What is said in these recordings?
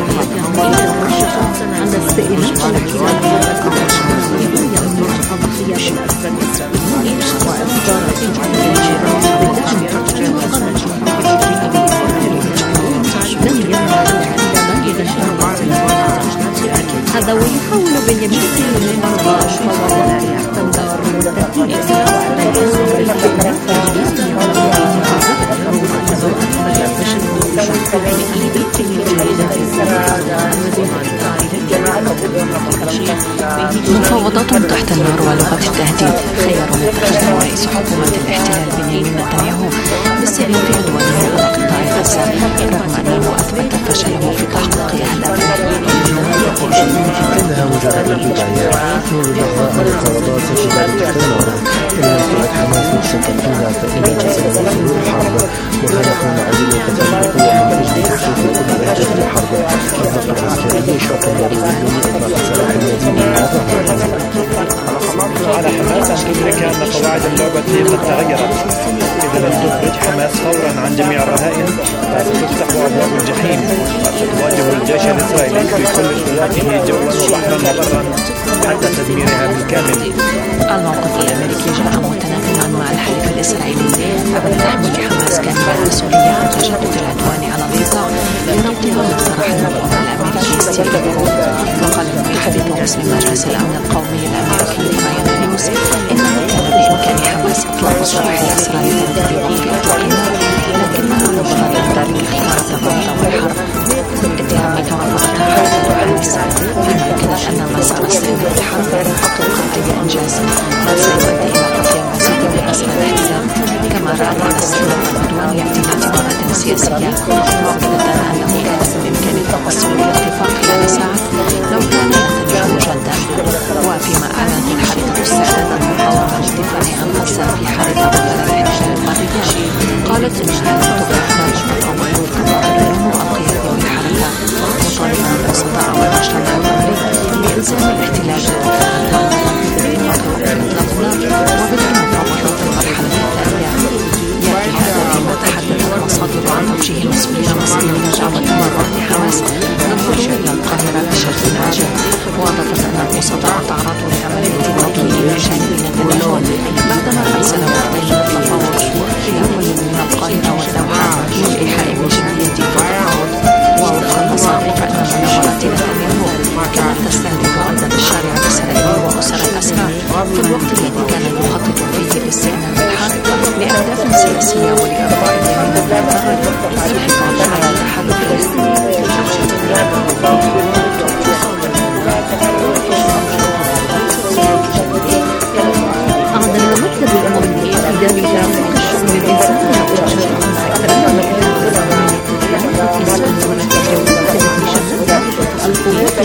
هذا ويحاول بنيامين نتنياهو مفاوضات تحت النار ولغة التهديد خيار اتخذه رئيس حكومة الاحتلال بنيامين نتنياهو بالسير في عدوانه على قطاع غزة رغم أنه أثبت فشله في تحقيق أهدافه. إنها مجرد البداية منذ لحظة المفاوضات ستبدأ تحت النار إن لم تعد حماس مستقلة فإن جزء من الحرب وهدف عدو تفرق ومن أجل تحقيق كل أهداف الحرب الضغط العسكري شرط ضروري لإطلاق سراح المدينة على حماس أن تدرك أن قواعد اللعبة قد تغيرت. إذا لم تخرج حماس فورا عن جميع الرهائن فستفتح أبواب الجحيم وستواجه الجيش الإسرائيلي في كل قوته جوا وبحرا وبرا حتى تدميرها بالكامل. الموقف الأمريكي جاء متنافعا مع الحلف الإسرائيلي بعد تحميل حماس كامل المسؤولية عن تجدد العدوان على غزة لربطها بصراح الموقف الأمريكي ستيف ويتكوف. وقال المتحدث باسم مجلس الأمن القومي الأمريكي راين هيوس إنه كان بإمكان حماس إطلاق سراح الأسرى لتنفيذ إطلاق النار لكنها رفضت ذلك اختارت الربط والحرب اتهامات رفضتها حركة حماس فيما أكدت أن مسار استئناف الحرب لن تحقق أي إنجاز بل سيؤدي إلى قتل المزيد من أسرى الاحتلال. كما رأت أن استئناف العدوان يأتي باعتبارات سياسية مؤكدة أنه كان بإمكان التوصل إلى اتفاق خلال ساعات لو كان نتنياهو جادا. وفيما أعلنت الحركة استعداد المقاومة للدفاع عن غزة في حال تغير الاحتلال مرتين قالت إنها لن تبقى ذلك المقاومة كظاهرة مؤقتة للحركة مطالبا الوسطاء والمجتمع الدولي بإلزام الاحتلال وبدء مفاوضات المرحلة الثانية. يأتي هذا فيما تحدثت مصادر عن توجيه المسؤولين المصريين دعوة تبرع لحماس للخروج إلى القاهرة بشكل عاجل. وأضافت أن الوسطاء تعرضوا لعملية توكيل إلى جانب نتنياهو بعدما أرسل وقتين للتفاوض إلى كل من القاهرة والدوحة للإيحاء بجدية التفاوض. ووفق المصادر فإن مناورات نتنياهو كانت تستهدف أيضا الشارع الإسرائيلي وأسر الأسرى في الوقت الذي كان يخطط فيه لاستئناف الحرب لأهداف سياسية ولإرضاء اليمين المعترض الحفاظ على التحالف الإسرائيلي. أعلن مكتب الأمم المتحدة لتعزيز الشؤون الإنسانية القوات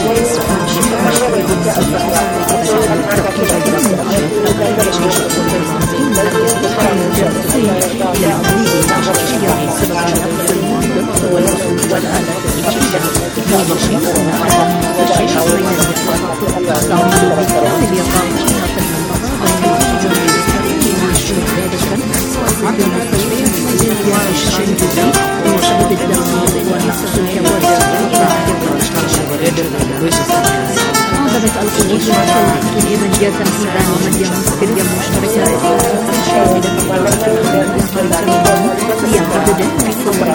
أعلنت القوات المسلحة اليمنية تنفيذ عملية عسكرية مشتركة شاملة ليعتقد الثورة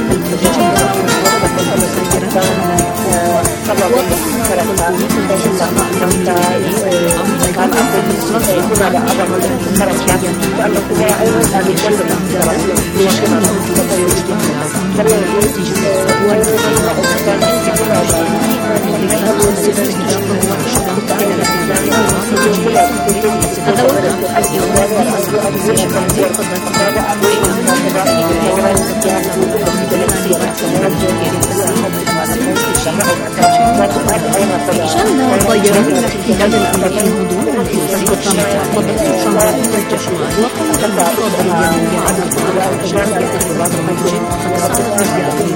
شن الطيران الاحتلال الأمريكي هجوما في سقط قضاء شهر الجشوار وقالت المصادر اليمنية على الطائرات الجوية الأمريكية قد صارت مجال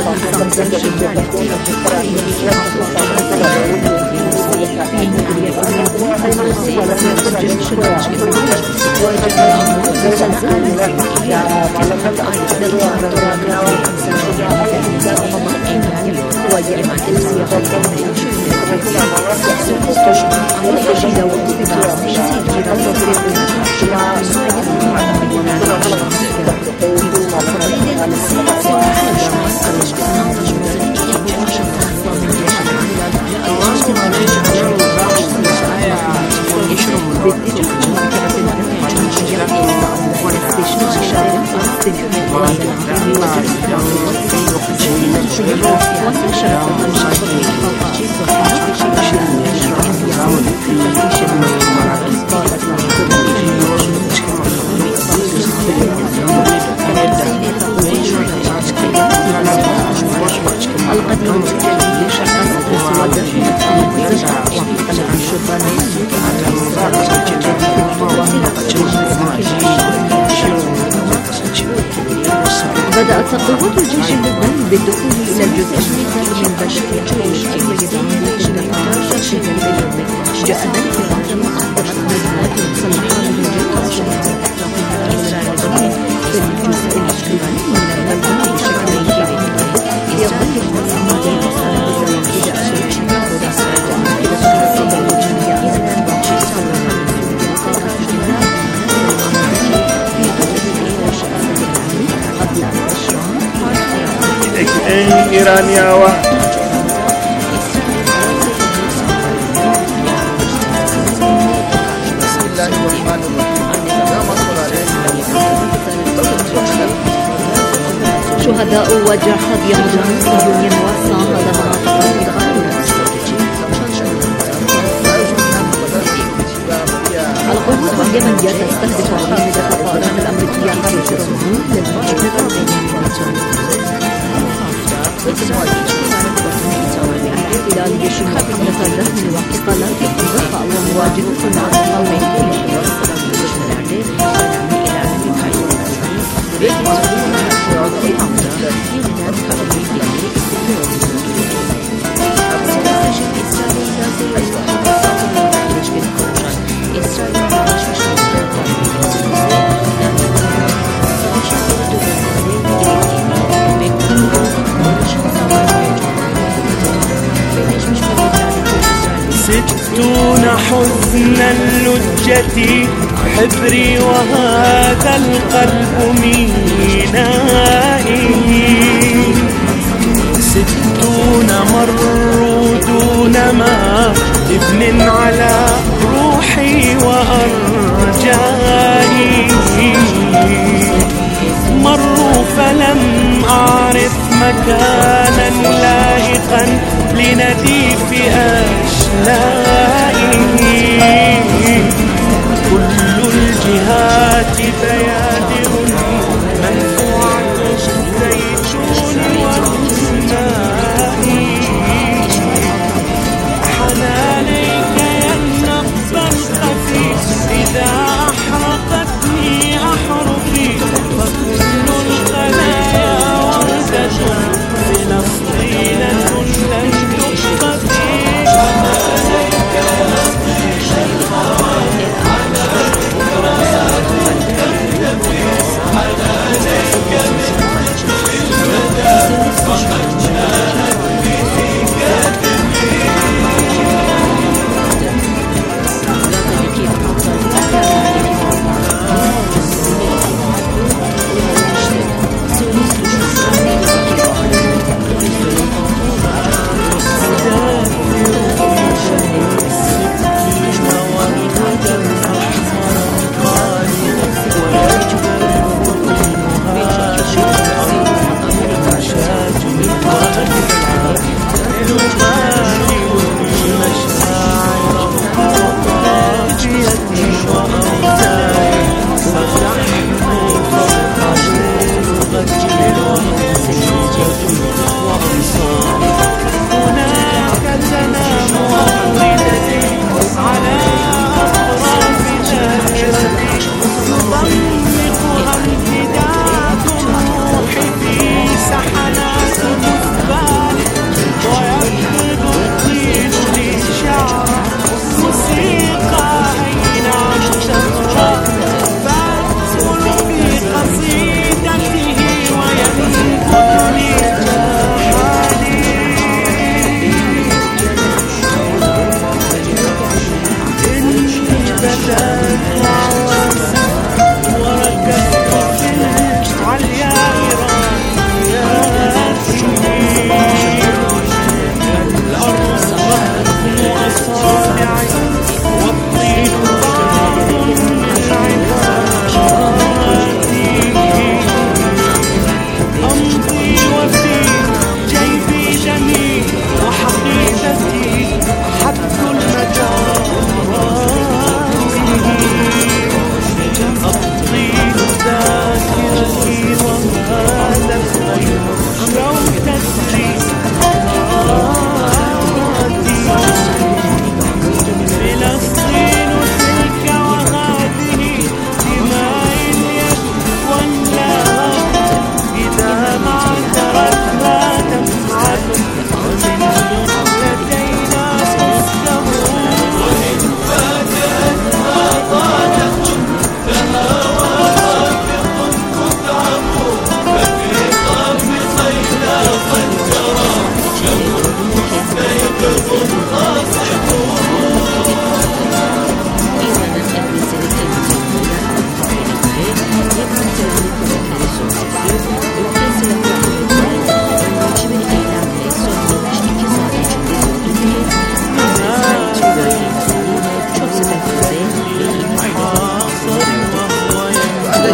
في بدأت تقوات الجيش اللبناني بالدخول إلى الجزء الشمالي من بشر الجيش جاء ذلك بعدما أصدرت قوات مسلحة للجيش في الجزء الشمالي من المدينة بشكل كبير يظل الأمر بالمساعدة إلى إيرانيا شهداء وجرحى بيمضون سجون وساهل مناطق القوات اليمنية تستهدف قاعدة الطائرات الأمريكية في سرمون خلال جيش محكمة الرهن واعتقالات الضفة ومواجهة مع القومين ستون حزن اللجة حبري وهذا القلب مينائي 60 مروا دون ما ابن على روحي وأرجائي مروا فلم أعرف مكانا لائقا لنديف أشلائي كل الجهات بيادر منفوعة الزيتون والماء حنانيك يا النبض الخفيف إذا أحرقتني أحرقي فكل الخلايا وردة فلسطينة لن تقتدي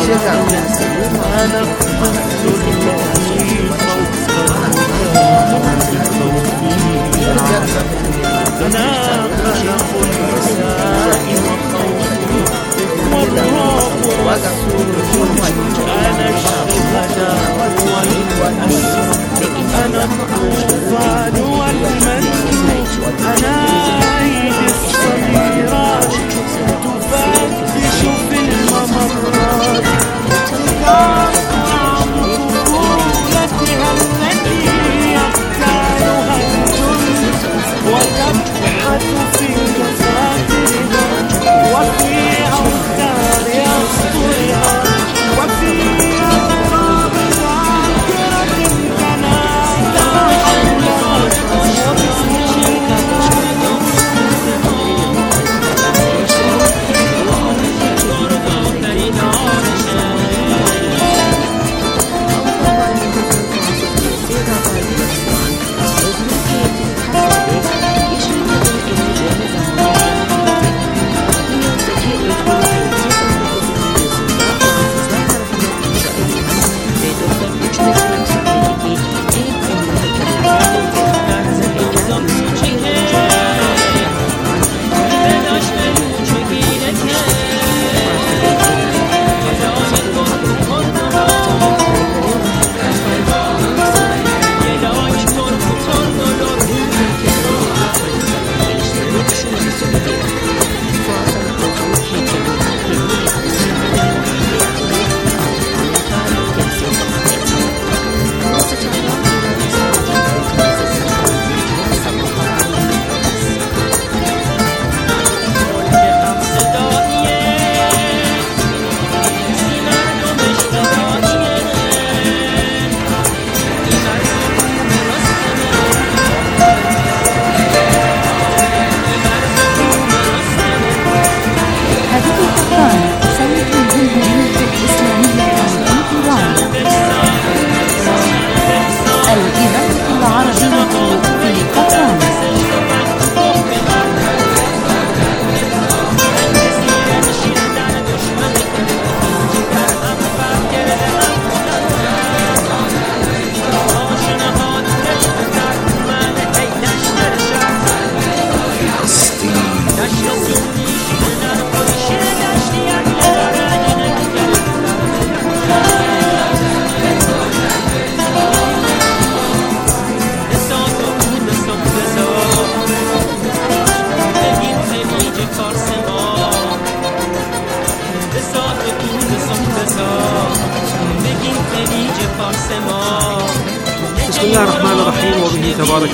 بسم الله الرحمن الرحيم. وبه تبارك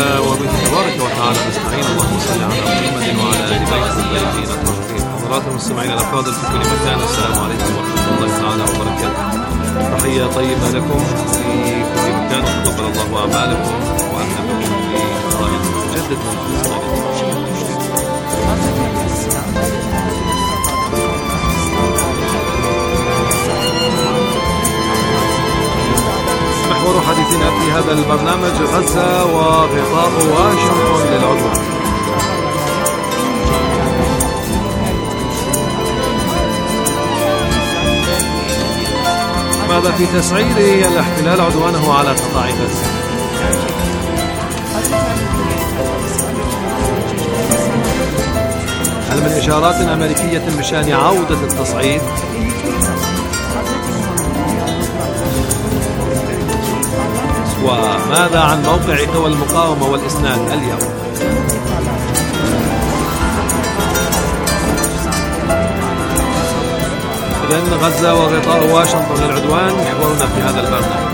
وتعالى نستعين. اللهم صل على محمد وعلى ال بيته الطيبين الطاهرين. حضرات المستمعين الافاضل في كل مكان، السلام عليكم ورحمه الله تعالى وبركاته. تحيه طيبه لكم في كل مكان، وتقبل الله اعمالكم، واهلا بكم في لقاء مجدد من محور حديثنا في هذا البرنامج غزة وغطاء واشنطن للعدوان. ماذا في تسعير الاحتلال عدوانه على قطاع غزة؟ هل من إشارات أمريكية بشأن عودة التصعيد؟ وماذا عن موقع قوى المقاومة والإسناد اليوم؟ إذن غزة وغطاء واشنطن للعدوان محورنا في هذا البرنامج.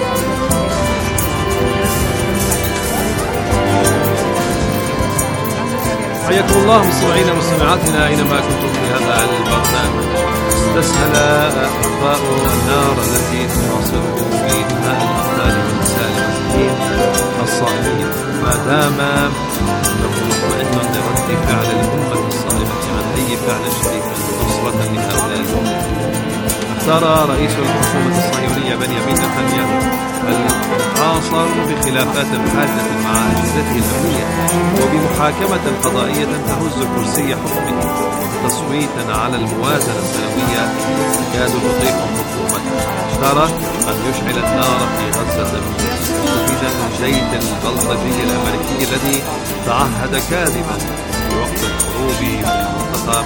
حياكم الله مستمعينا ومستمعاتنا أينما كنتم في هذا البرنامج. استسهل أطفاء النار التي تواصله بدماء الأطفال والنساء المساكين الصائمين، ما دام أنه مطمئن لرد فعل الأمة الصائمة عن أي فعل شريك نصرة لهؤلاء الأمة. اختار رئيس الحكومة الصهيونية بنيامين نتنياهو الحاصر بخلافات حادة مع أجهزته الأمنية وبمحاكمة قضائية تهز كرسي حكمه وتصويتا على الموازنة السنوية تكاد تطيح حكومته. اختار أن يشعل النار في غزة مستفيدا من جيد البلطجي الأمريكي الذي تعهد كاذبا بوقت الحروب في المنطقة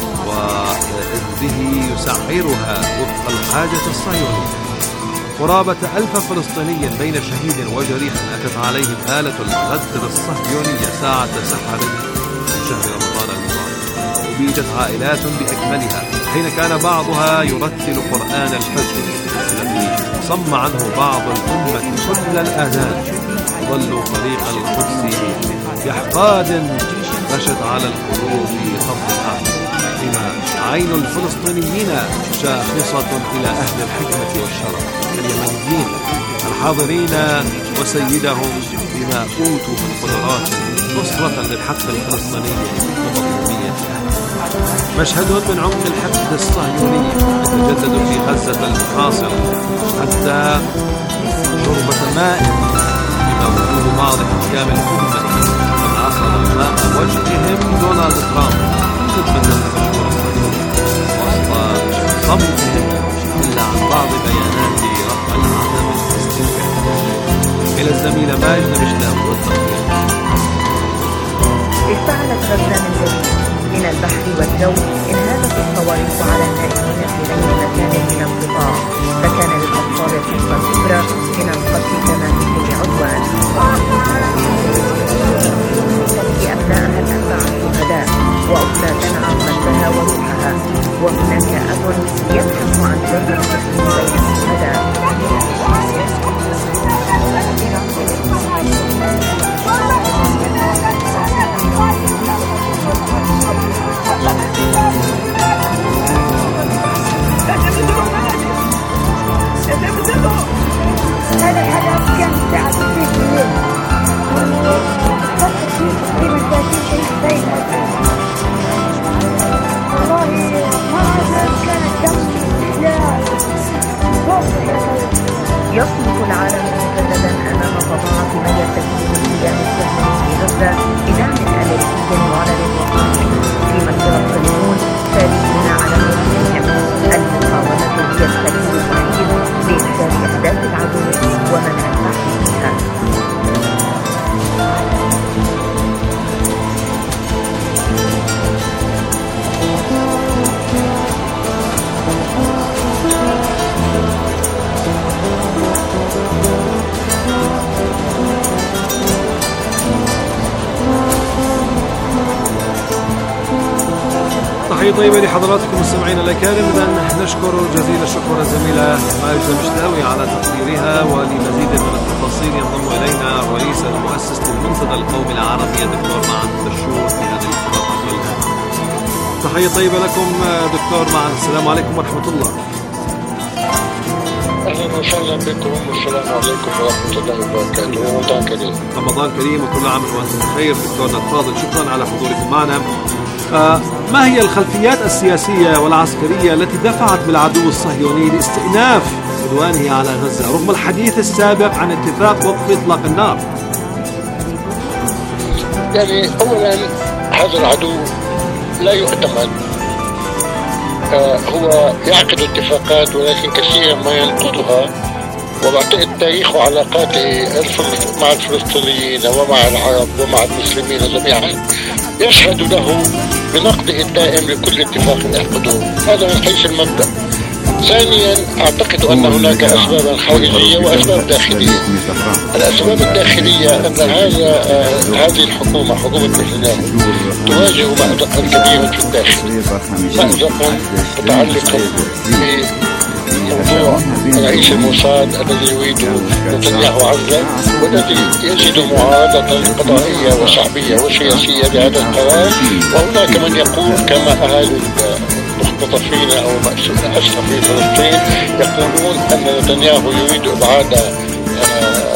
وإذ يسعرها وفق الحاجة الصهيونية. قرابة 1000 فلسطيني بين شهيد وجريح أتت عليهم آلة الغدر الصهيونية ساعة سحر من شهر رمضان المبارك. أبيدت عائلات بأكملها حين كان بعضها يرتل قرآن الفجر الذي صم عنه بعض الأمة كل الآذان. ظلوا طريق القدس بأحقاد غشت على القلوب طبعها بما عين الفلسطينيين شاخصة إلى أهل الحكمة والشرف اليمنيين الحاضرين وسيدهم بما أوتوا من قدرات نصرة للحق الفلسطيني ومظلوميته. مشهد من عمق الحقد الصهيوني يتجدد في غزة المحاصرة حتى شربة ماء بما وجود بعض حكام الأمة قد عصر ماء وجههم دونالد ترامب خدمة للمشروع الصهيوني وسط صمتهم إلا عن بعض بيانات رفع العدم الاستنكاري. إلى الزميلة ماجدة مشلاوي والتقرير. اشتعلت غزة من جديد من البحر والجو. انهالت الصواريخ على النائمين في غير مكان من القطاع، فكان للأبطال الحصة الكبرى من القتل كما في كل عدوان. تبكي أبنائها الأربعة الشهداء وأخرى تنعم قلبها وروحها، وهناك أب يبحث عن سر الحزن بين الشهداء. هذا الحدث كان الساعة 6 بالليل والفتح في مساجد الحسين. والله ما كان الدم يصمت العالم مجددا أمام فظاعة ما يرتكبه القيام الصهيوني في غزة بدعم أمريكي معلن وقوي، فيما الفلسطينيون ثابتون على موقفهم. المقاومة هي السبيل الوحيد لإحداث أهداف العدو ومنع السعي فيها. تحية طيبة لحضراتكم مستمعينا الأكارم. نشكر جزيل الشكر الزميلة ماجدة مشلاوي على تقريرها، ولمزيد من التفاصيل ينضم إلينا الرئيس المؤسس للمنتدى القومي العربي دكتور معن بشور في هذه الفترة. تحية طيبة لكم دكتور معن، السلام عليكم ورحمة الله. أهلا وسهلا بكم والسلام عليكم ورحمة الله وبركاته. رمضان كريم. رمضان كريم وكل عام وأنتم بخير. دكتورنا الفاضل شكرا على حضوركم معنا. ما هي الخلفيات السياسية والعسكرية التي دفعت بالعدو الصهيوني لاستئناف عدوانه على غزة رغم الحديث السابق عن اتفاق وقف إطلاق النار؟ يعني أولا هذا العدو لا يؤتمن، هو يعقد اتفاقات ولكن كثيرا ما ينقضها، وبعتقد تاريخ علاقاته مع الفلسطينيين ومع العرب ومع المسلمين جميعا يشهد له بنقده الدائم لكل اتفاق يعقده. هذا من حيث المبدأ. ثانيا أعتقد أن هناك أسبابا خارجية وأسباب داخلية. الأسباب الداخلية أن هذه الحكومة، حكومة نتنياهو، تواجه مأزقا كبيرا في الداخل، مأزقا متعلقا بموضوع رئيس الموساد الذي يريد نتنياهو عزله، والذي يجد معارضة قضائية وشعبية وسياسية لهذا القرار. وهناك من يقول كما أهالي المختطفين أو الأسرى في فلسطين يقولون أن نتنياهو يريد إبعاد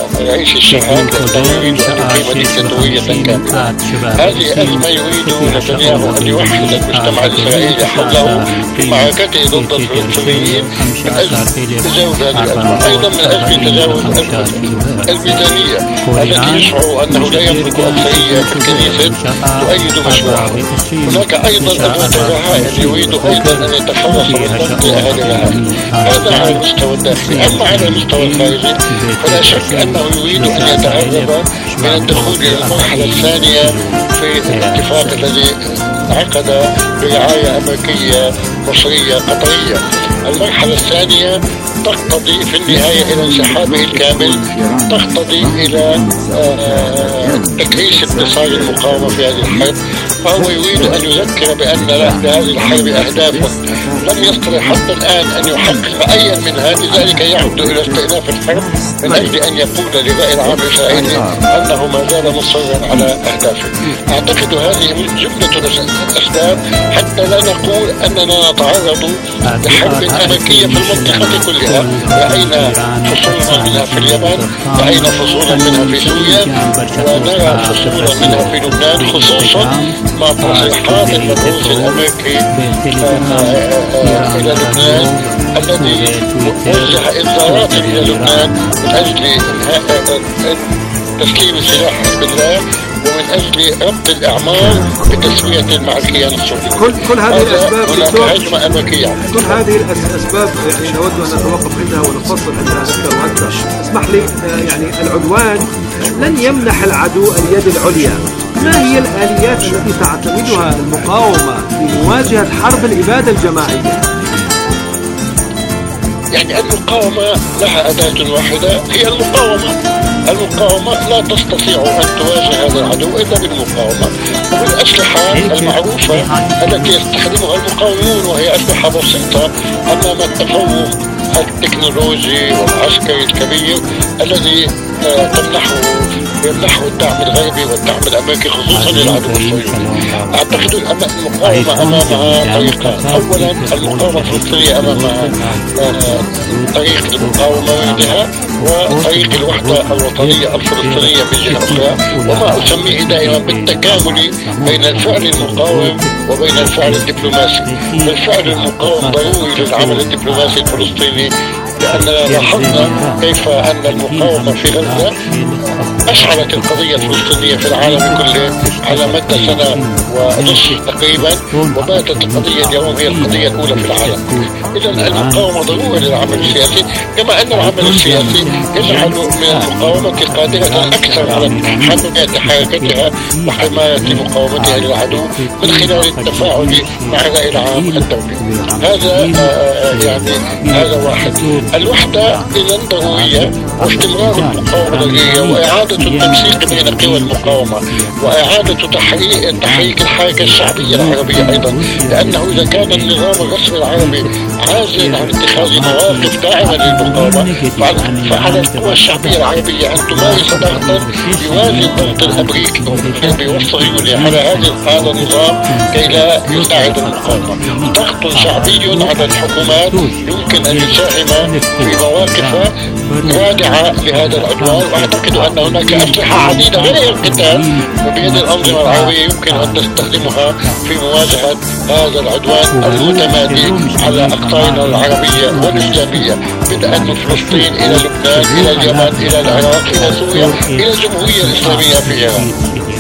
رئيس الشباب لأنه يريد أن يقيم ديكتاتورية كاملة. هذه أزمة يريد نتنياهو أن يوحد المجتمع الإسرائيلي حوله في معركته ضد الفلسطينيين من أجل تجاوز هذه الأزمة، أيضا من أجل تجاوز الميزانية التي يشعر أنه لا يملك أكثرية في الكنيسة تؤيد مشروعه. هناك أيضا أزمة الرهائن يريد أيضا أن يتخلص من ضغط أهل الرهائن. هذا على المستوى الداخلي. أما على المستوى الخارجي فلا شك أنه يريد أن يتهرب من الدخول إلى المرحلة الثانية في الاتفاق الذي عقد برعاية أمريكية مصرية قطرية. المرحلة الثانية تقتضي في النهاية إلى انسحابه الكامل، تقتضي إلى تكريس انتصار المقاومة في هذه الحرب. فهو يريد أن يذكر بأن لهذه الحرب أهداف لم يستطع حتى الآن أن يحقق أي منها، لذلك يعود إلى استئناف الحرب من أجل أن يقول للرأي العام الإسرائيلي أنه ما زال مصرا على أهدافه. أعتقد هذه جملة الأسباب حتى لا نقول أننا نتعرض لحرب أمريكية في المنطقة كلها. رأينا فصولا منها في اليمن، رأينا فصولا منها في سوريا، ونرى فصولا منها في لبنان، خصوصا مع تصريحات المبعوث الأمريكي إلى لبنان الذي وجه إنذارات إلى لبنان من أجل تسليم سلاح حزب الله ومن أجل ربط الأعمال بتسوية مع الكيان السوري. كل هذه الأسباب هناك هجمة أمريكية. كل هذه الأسباب يعني نود أن نتوقف عندها ونفصل عندها أكثر وأكثر. اسمح لي، يعني العدوان لن يمنح العدو اليد العليا. ما هي الآليات التي تعتمدها المقاومة في مواجهة حرب الإبادة الجماعية؟ يعني المقاومة لها أداة واحدة هي المقاومة. المقاومة لا تستطيع أن تواجه هذا العدو إلا بالمقاومة وبالأسلحة المعروفة التي يستخدمها المقاومون، وهي أسلحة بسيطة أمام التفوق التكنولوجي والعسكري الكبير الذي يمنحه الدعم الغربي والدعم الأمريكي خصوصا للعدو الصهيوني. أعتقد المقاومة أمامها طريقة. أولا المقاومة الفلسطينية أمامها طريق المقاومة وحدها وطريق الوحدة الوطنية الفلسطينية بجهة أخرى، وما أسميه دائما بالتكامل بين الفعل المقاوم وبين الفعل الدبلوماسي. الفعل المقاوم ضروري للعمل الدبلوماسي الفلسطيني، لأننا لاحظنا كيف أن المقاومة في غزة أشعلت القضية الفلسطينية في العالم كله على مدى سنة ونصف تقريبا، وباتت القضية اليوم هي القضية الأولى في العالم. إذا المقاومة ضرورية للعمل السياسي، كما أن العمل السياسي يجعل من المقاومة قادرة أكثر على حماية حركتها وحماية مقاومتها للعدو من خلال التفاعل مع الرأي العام الدولي. هذا يعني هذا واحد. الوحدة إذا ضرورية، واستمرار المقاومة الغيرية وإعادة التنسيق بين قوى المقاومة وإعادة تحريك الحركة الشعبية العربية أيضا، لأنه إذا كان النظام الرسمي العربي عاجزا عن اتخاذ مواقف داعمة للمقاومة، فعلى القوى الشعبية العربية أن تمارس ضغطا يوازي الضغط الأمريكي والصهيوني على هذا النظام كي لا يساعد المقاومة. ضغط شعبي على الحكومات يمكن أن يساهم في مواقف رادعة لهذا العدوان. وأعتقد أن هناك أسلحة عديدة غير القتال بيد الأنظمة العربية يمكن أن تستخدمها في مواجهة هذا العدوان المتمادي على أقطارنا العربية والإسلامية، بدءا من فلسطين إلى لبنان إلى اليمن إلى العراق إلى سوريا إلى الجمهورية الإسلامية في إيران.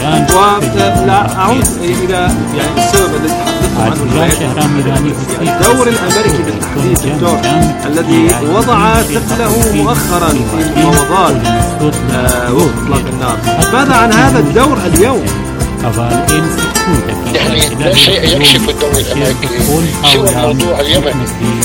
ولا أعود إلى يعني السبب الذي تحدثت عنه، الدور الأمريكي بالتحديد، الدور الذي وضع ثقله مؤخرا في مفاوضات وقف إطلاق النار. ماذا عن هذا الدور اليوم؟ يعني لا شيء يكشف الدور الأمريكي سوى الموضوع اليمني.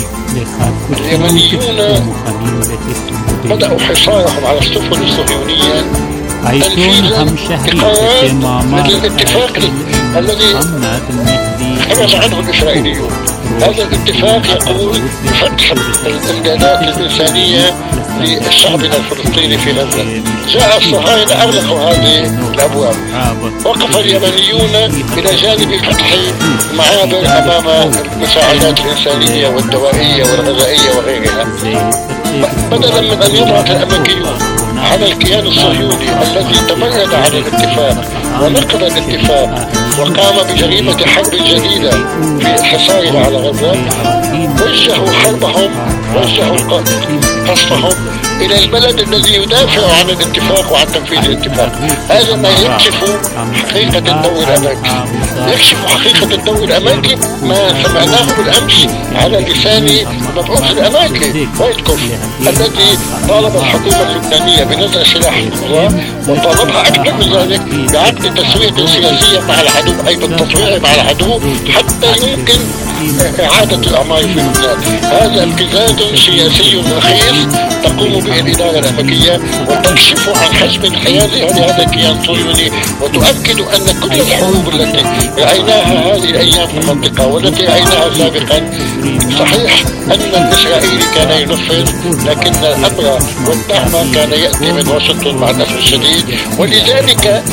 اليمنيون بدأوا حصارهم على السفن الصهيونية تنفيذا لقرار الاتفاق الذي خرج عنه الإسرائيليون. هذا الاتفاق يقول فتح الإمدادات الإنسانية لشعبنا الفلسطيني في غزة. جاء الصهاينة أغلقوا هذه الأبواب، وقف اليمنيون إلى جانب فتح معابر أمام المساعدات الإنسانية والدوائية والغذائية وغيرها. بدلا من أن يضغط الأمريكيون على الكيان الصهيوني الذي تمرد على الاتفاق ونقض الاتفاق وقام بجريمة حرب جديدة في الحصار على غزة، وجهوا حربهم، وجهوا قصفهم إلى البلد الذي يدافع عن الاتفاق وعن تنفيذ الاتفاق. هذا ما يكشف حقيقة الدور الأمريكي، يكشف حقيقة الدور الأمريكي ما سمعناه بالأمس على لسان مبعوث الأمريكي وايتكوف الذي طالب الحكومة اللبنانية بنزع سلاح النظام، وطالبها أكثر من ذلك بعقد تسوية سياسية مع العدو، أي بالتطويع مع العدو حتى يمكن إعادة الأعمار في لبنان. هذا ابتزاز سياسي رخيص تقوم به الإدارة الأمريكية وتكشف عن حجم الحيازي لهذا الكيان الصهيوني، وتؤكد أن كل الحروب التي رأيناها هذه الأيام في المنطقة والتي رأيناها سابقا، صحيح أن الإسرائيلي كان ينفذ، لكن الأمر والدعم كان يأتي من واشنطن مع الأسف الشديد. ولذلك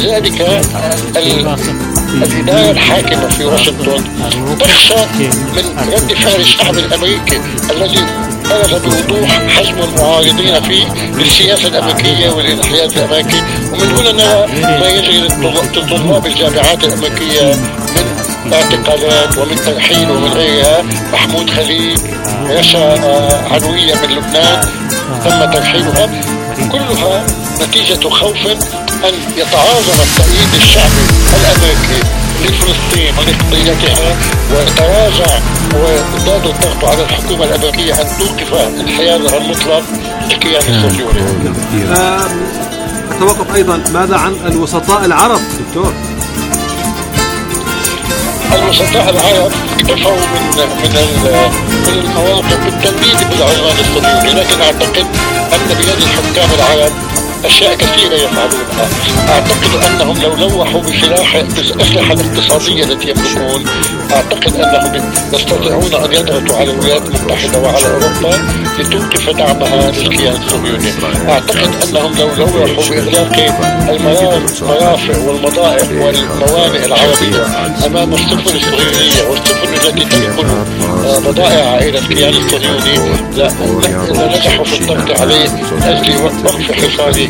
الإدارة الحاكمة في واشنطن تخشى من رد فعل الشعب الأمريكي الذي برز بوضوح حجم المعارضين فيه للسياسة الأمريكية والانحياز الأمريكي. ومن هنا نرى ما يجري لطلاب الجامعات الأمريكية من اعتقالات ومن ترحيل ومن غيرها. محمود خليل، رشا علوية من لبنان تم ترحيلها، كلها نتيجة خوف أن يتعاظم التأييد الشعبي الأمريكي لفلسطين ولقضيتها ويتراجع ويزداد الضغط على الحكومة الأمريكية أن توقف انحيازها المطلق للكيان الصهيوني. أتوقف أيضا، ماذا عن الوسطاء العرب دكتور؟ الوسطاء العرب اكتفوا من المواقف بالتنديد بالعدوان الصهيوني، لكن أعتقد أن بيد الحكام العرب أشياء كثيرة يفعلونها. أعتقد أنهم لو لوحوا بالأسلحة الاقتصادية التي يملكون، أعتقد أنهم يستطيعون أن يضغطوا على الولايات المتحدة وعلى أوروبا لتوقف دعمها للكيان الصهيوني. أعتقد أنهم لو لوحوا بإغلاق المرافق والمضائق والموانئ العربية أمام السفن الصهيونية والسفن التي تنقل بضائع إلى الكيان الصهيوني لنجحوا في الضغط عليه من أجل وقف حصاره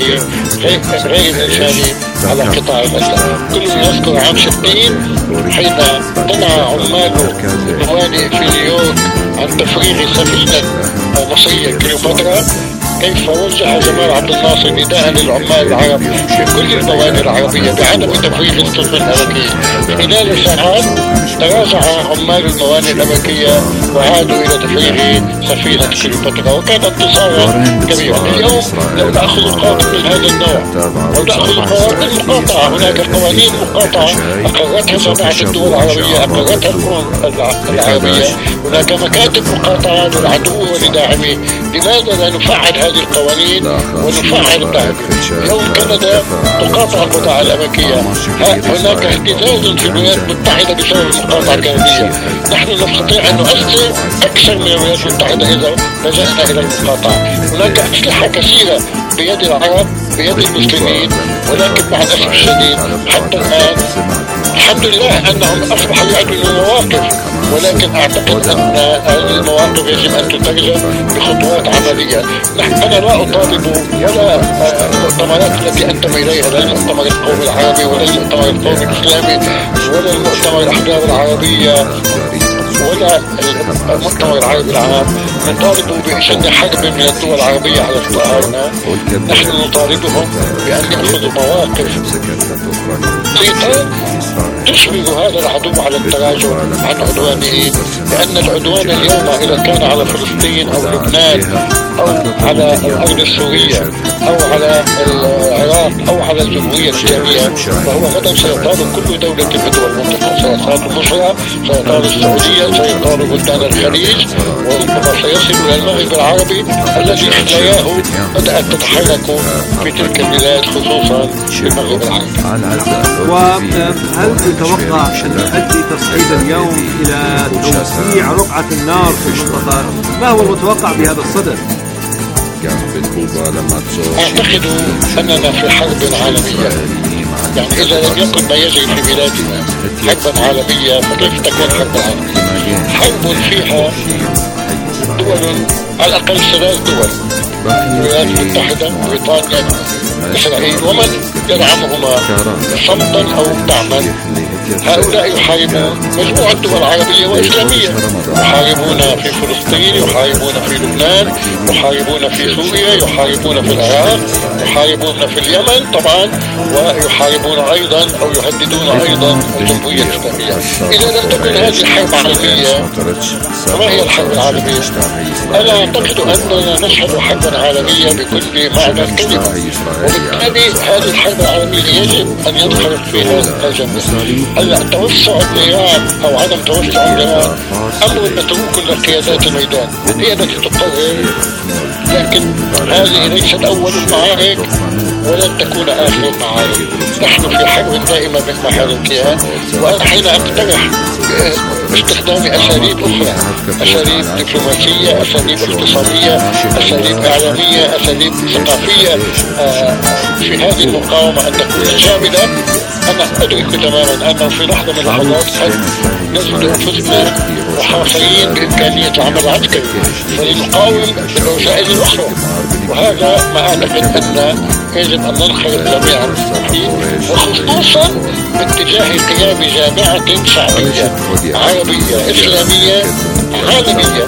غير الإنساني على قطاع غزة. كل يذكر عام 60 حين منع عمال الموانئ في نيويورك عن تفريغ سفينة مصرية كليوباترا، كيف وجه جمال عبد الناصر نداء للعمال العرب في كل الموانئ العربية بعدم تفريغ السفن الأمريكية. خلال ساعات تراجع عمال الموانئ الأمريكية وعادوا إلى تفريغ سفينة كليوباترا، وكان انتصارا كبيرا. اليوم لو نأخذ قانون من هذا النوع ونأخذ قوانين المقاطعة، هناك قوانين مقاطعة أقرتها جامعة الدول العربية، أقرتها الأمم العربية، هناك مكاتب مقاطعة للعدو ولداعميه. لماذا لا نفعل هذه القوانين ونفعل الدعم؟ اليوم كندا تقاطع البضائع الأمريكية، هناك اهتزاز في الولايات المتحدة بسبب المقاطعة الكندية. نحن نستطيع أن نؤثر أكثر من الولايات المتحدة إذا لجأنا إلى المقاطعة. هناك أسلحة كثيرة بيد العرب بيد المسلمين، ولكن مع الأسف الشديد حتى الآن الحمد لله أنهم أصبحوا يعدوا مواقف، ولكن أعتقد أن هذه المواقف يجب أن تترجم بخطوات عملية. أنا لا أطالب ولا المؤتمرات التي أنتم إليها، لا المؤتمر القومي العربي ولا المؤتمر القومي الإسلامي ولا المؤتمر الأحزاب العربية ولا المؤتمر العربي العام، نطالب بإشادة حرب من الدول العربية على الصهاينة. نحن نطالبهم بأن يأخذوا مواقف تشبه هذا العدو على التراجع عن عدوانه، لأن العدوان اليوم إذا كان على فلسطين أو لبنان أو على الأرض السورية أو على العراق أو على الجمهورية الإسلامية، فهو غدا سيطال كل دولة من دول المنطقة، سيطال مصر، سيطال السعودية، سيطال بلدان الخليج، وربما سيصل إلى المغرب العربي الذي خلاياه بدأت تتحرك في تلك البلاد، خصوصا في المغرب العربي. وهل تتوقع أن يؤدي تصعيد اليوم إلى توسيع رقعة النار في المنطقة؟ ما هو المتوقع بهذا الصدد؟ أعتقد أننا في حرب عالمية، يعني إذا لم يكن ما يجري في بلادنا حربا عالمية فكيف تكون حرب عالمية؟ حرب فيها دول على الأقل 3 دول الولايات المتحدة، بريطانيا، إسرائيل، ومن يدعمهما صمتا أو دعما. هؤلاء يحاربون مجموعة دول عربية وإسلامية، يحاربون في فلسطين، يحاربون في لبنان، يحاربون في سوريا، يحاربون في العراق، يحاربون في اليمن طبعا، ويحاربون أيضا أو يهددون أيضا الجمهورية الإسلامية. إذا لم تكن هذه الحرب عالمية، فما هي الحرب العالمية؟ أنا أعتقد أننا نشهد حربا عالمية بكل معنى الكلمة، وبالتالي هذه الحرب العالمية يجب أن يدخل فيها الجميع. هلا توسع النيران أو عدم توسع النيران أمر متروك لقيادات الميدان، هي التي تقرر، لكن هذه ليست أول المعارك ولن تكون آخر المعارك. نحن في حرب دائمة من محل الكيان، وأنا حين أقترح باستخدام أساليب أخرى، أساليب دبلوماسية، أساليب اقتصادية، أساليب إعلامية، أساليب ثقافية في هذه المقاومة أن تكون شاملة. أنا أدرك تماما أنه في لحظة من اللحظات قد نجد أنفسنا محاصرين بإمكانية العمل العسكري، فلنقاوم بالوسائل الأخرى، وهذا ما أعتقد أن يجب أن ننخرط جميعا فيه، وخصوصا باتجاه قيام جامعة شعبية عربية إسلامية عالمية،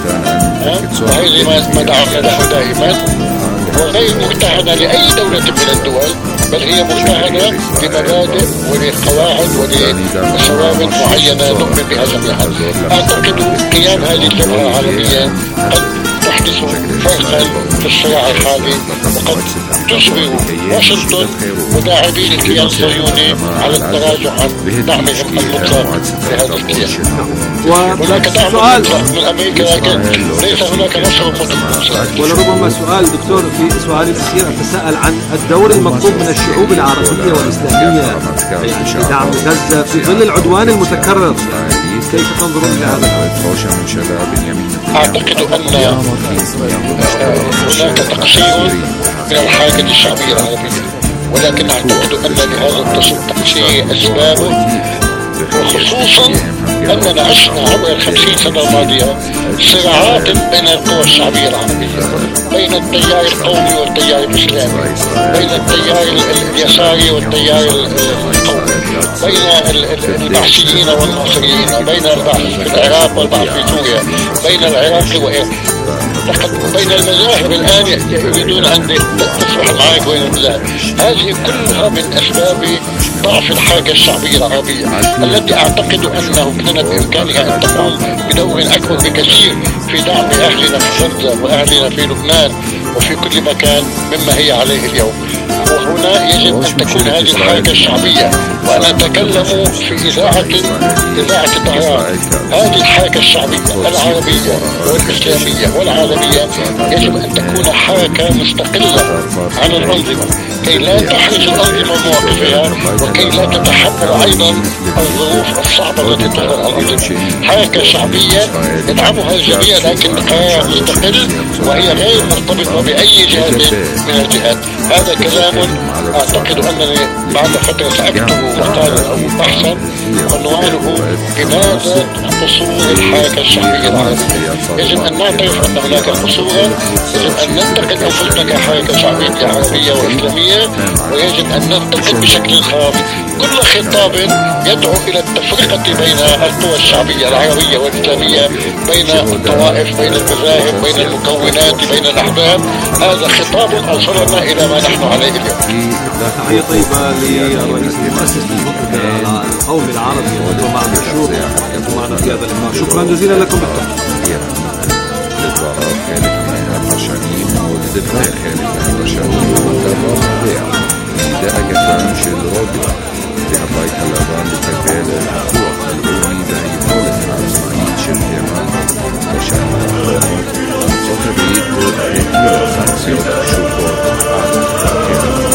وهذه ما دعمنا له دائما، وغير مرتهنة لأي دولة من الدول، بل هي مرتهنة بمبادئ ولقواعد ولثوابت معينة نؤمن بها جميعا. أعتقد قيام هذه الجبهة العالمية قد تحدث فرقا في الصراع الحالي، وقد تجبر واشنطن وداعمين الكيان الصهيوني على التراجع عن دعمهم المطلق لهذا الكيان. هناك دعم مطلق من أمريكا، لكن ليس هناك نصر مطلق. ولربما سؤال دكتور في سؤالي الأخير أتساءل عن الدور المطلوب من الشعوب العربية والإسلامية في دعم غزة في ظل العدوان المتكرر. كيف تنظرون إلى هذا؟ أعتقد أن هناك تقصير من الحركة الشعبية العربية، ولكن أعتقد أن لهذا التقصير أسبابه، وخصوصا أننا عشنا عبر 50 سنة الماضية صراعات بين القوى الشعبية العربية، بين التيار القومي والتيار الإسلامي، بين التيار اليساري والتيار القومي، بين البعثيين والناصريين، بين البعث في العراق والبعث في سوريا، بين العراق وإيران، بين المذاهب. الآن يريدون أن تصبح المعارك بين المذاهب. هذه كلها من أسباب ضعف الحركة الشعبية العربية، التي أعتقد أنه كان بإمكانها أن تقوم بدور أكبر بكثير في دعم أهلنا في غزة وأهلنا في لبنان وفي كل مكان مما هي عليه اليوم. وهنا يجب أن تكون هذه الحركة الشعبية، وأنا أتكلم في إذاعة الطهران، هذه الحركة الشعبية العربية والإسلامية والعالمية يجب أن تكون حركة مستقلة عن الأنظمة، كي لا تحرج الأنظمة مواقفها، وكي لا تتحمل أيضا الظروف الصعبة التي تظهر على الأنظمة. حركة شعبية يدعمها الجميع، لكن بقرار مستقل، وهي غير مرتبطة بأي جهة من الجهات. هذا كلام أعتقد أنني بعد فترة سأكتب مقالا أو بحثا عنوانه لماذا قصور الحركة الشعبية العربية. يجب أن نعترف أن هناك قصورا، يجب أن ننتقد أنفسنا كحركة شعبية عربية وإسلامية، ويجب أن ننتقد بشكل خاص كل خطاب يدعو إلى التفرقة بين القوى الشعبية العربية والإسلامية، بين الطوائف، بين المذاهب، بين المكونات، بين الأحزاب. هذا خطاب أوصلنا إلى ما نحن عليه اليوم. تحية طيبة للرئيس المؤسس للمنتدى القومي العربي الدكتور معن بشور، كنتم معنا في هذا اللقاء. شكرا جزيلا لكم بالتوفيق. הבית הלבן לקבל את הרוח הלאומי והיכולת העצמאית של איראן בשנה האחרונה. ארצות הברית הטילה סנקציות חשובות על איראן.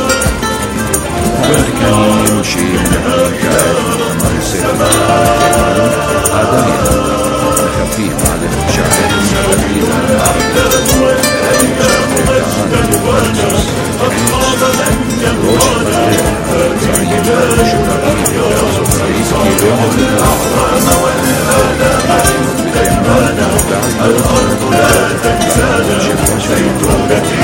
האמריקנים שמנהלים כעת המעשה באיראן עדיין מחפים על המשער הסעודית הערבית. ראש המטה צעיר שותפים בארצות הברית קיבל את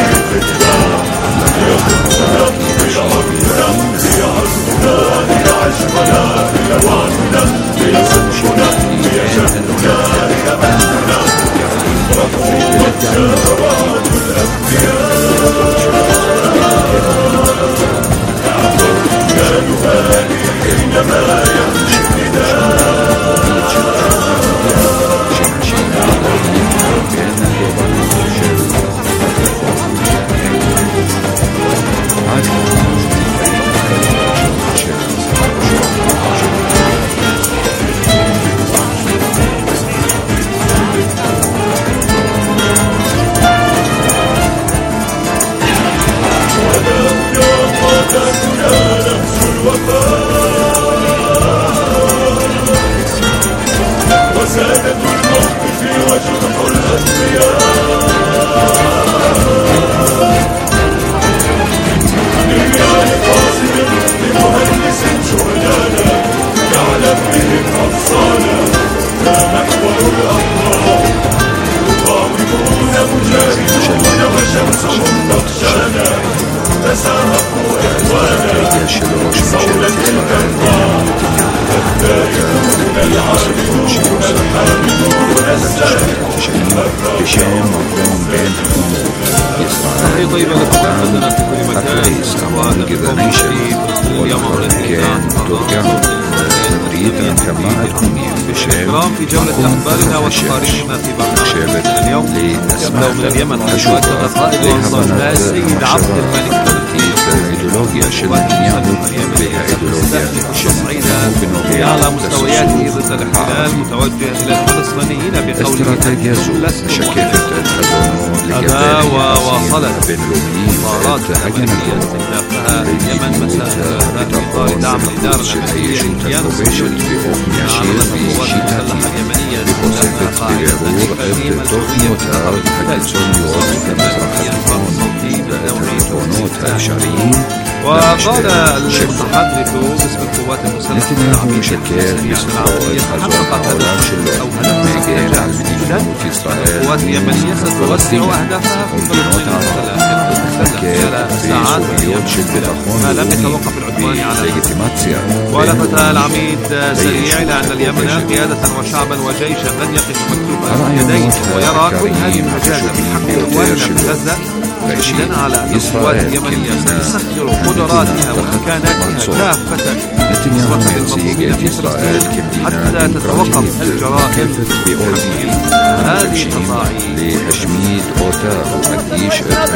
طيبة لكم أحبتنا في كل مكان. والأركان ترجعون. نريد أن معكم الكرام في جولة أخبارنا وتقاريرنا في برنامجنا اليوم. نبدأ من اليمن حيث أكد قائد أنصار الله السيد عبد الملك إيديولوجيا شلتنياهو بها إيديولوجيا شلتنياهو على مستوياته ضد الاحتلال متوجه إلى الفلسطينيين بقوله هذا وواصلت إطارات أمريكية استهدافها اليمن مساء إطار دعم الإدارة الأمريكية للكيان الصهيوني. أعلنت القوات المسلحة اليمنية استهدافها قاعدة الإقليم الحرية وقال المتحدث باسم القوات المسلحة العميد العملية حققت هدف أو هدف القوات اليمنية ستوسع أهدافها في فلسطين خلال ساعات ما لم يتوقف العدوان على ولفت العميد سريع إلى أن اليمن قيادة وشعبا وجيشا لن يقف مكتوبا اليدين ويرى كل هذه المجازة في حق قواتنا في غزة مؤكدا على أن القوات اليمنية ستستخدم قدراتها وإمكاناتها كافة نصرة للمظلومين في فلسطين حتى تتوقف الجرائم بحق هذه القطاعي. لحشميد أوتاهو الجيش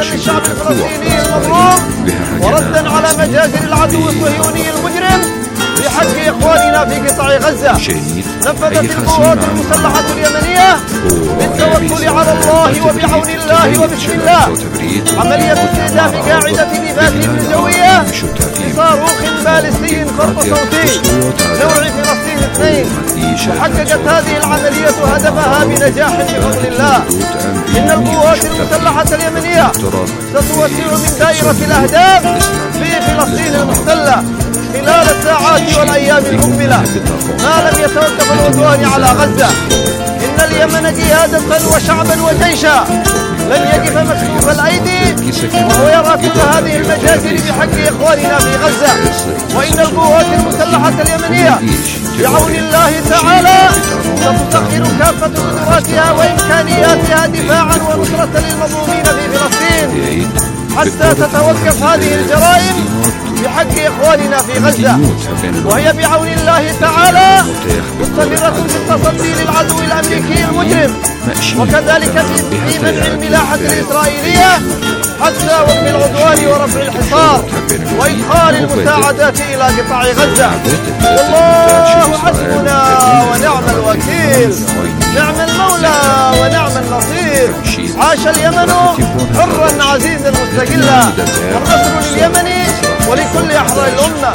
وردا على مجازر العدو الصهيوني المجرم بحق إخواننا في قطاع غزة. نفذت القوات المسلحة اليمنية بالتوكل على الله وبعون الله وبسم الله عملية استهداف قاعدة نفاذ جوية بصاروخ باليستي فرط صوتي نوع فلسطين 2. وحققت هذه العملية هدفها بنجاح بفضل الله. إن القوات المسلحة اليمنية ستوسع من دائرة الأهداف في فلسطين المحتلة خلال الساعات والأيام المقبلة ما لم يتوقف العدوان على غزة. إن اليمن قيادة وشعبا وجيشا لن يقف مكتوف الأيدي وهو يرى كل هذه المجازر بحق إخواننا في غزة. وإن القوات المسلحة اليمنية بعون الله تعالى ستسخر كافة قدراتها وإمكانياتها دفاعا ونصرة للمظلومين في فلسطين حتى تتوقف هذه الجرائم بحق إخواننا في غزة. وهي بعون الله تعالى مستمرة في التصدي للعدو الأمريكي المجرم وكذلك في منع الملاحة الإسرائيلية حتى وقف العدوان ورفع الحصار وإدخال المساعدات إلى قطاع غزة. والله حسبنا ونعم الوكيل، نعم المولى ونعم النصير. عاش اليمن حرا عزيزا مستقلا والنصر لليمن ولكل أحرار الأمة.